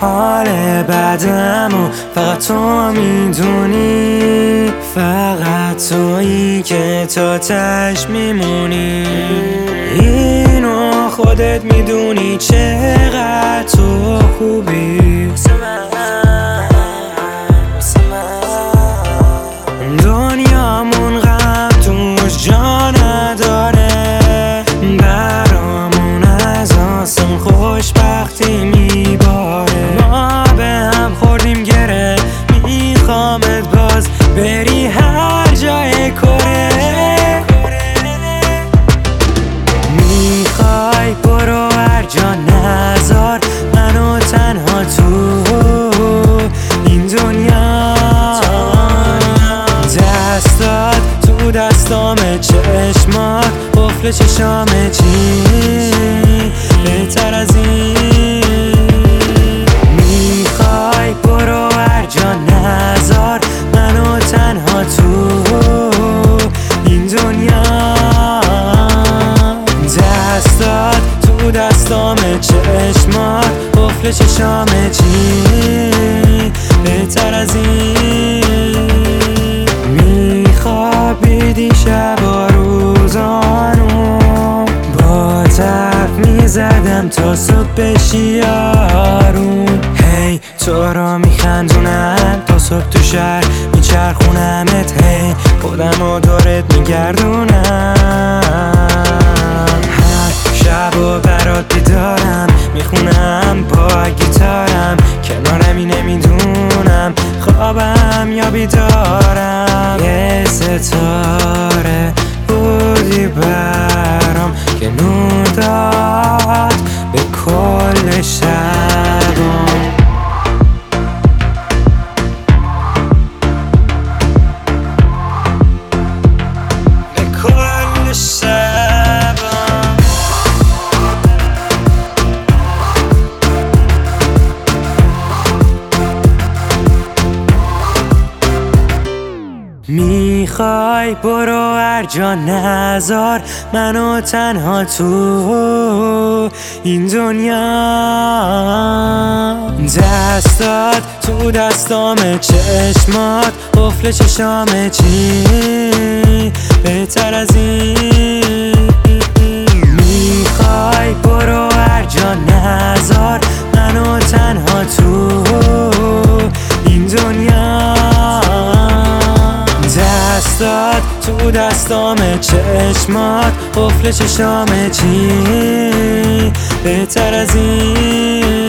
حال بعدمو فقط تو میدونی، فقط تویی که تا تش میمونی. اینو خودت میدونی چقدر تو خوبی. دنیامون غم توش جا نداره، برامون از آسمون خوشبختی میباره. ما به هم خوردیم گره، میخوامت باز بری هر جای کره. میخوای برو هر جا، نذار منو تنها تو این دنیا. دستات تو دستامه، چشمات قفل چشامه، چی بهتر از این؟ میخوای برو هر جا، نذار منو تنها تو این دنیا. دستات تو دستامه، چشمات قفل چشامه، چی بهتر از این؟ میخوابیدی شبا روزانو، با تف میزدم تا صبح بشی آروم. هی تو رو میخندونم تا صبح تو شهر میچرخونمت، هی خودمو دورت میگردونم. هر شب و برات بیدارم، میخونم با گیتارم، کنارمی نمیدونم خوابم یا بیدارم. یه ستاره بودی برام که نور داد به کل شبم. به کل شبم. میخوای برو هر جا، نذار منو تنها تو این دنیا. دستات تو دستامه، چشمات قفل چشامه، چی بهتر از این؟ میخوای برو هر جا، نذار منو تنها تو این دنیا. دستات تو دستامه، چشمات قفل چشامه، چی بهتر از این؟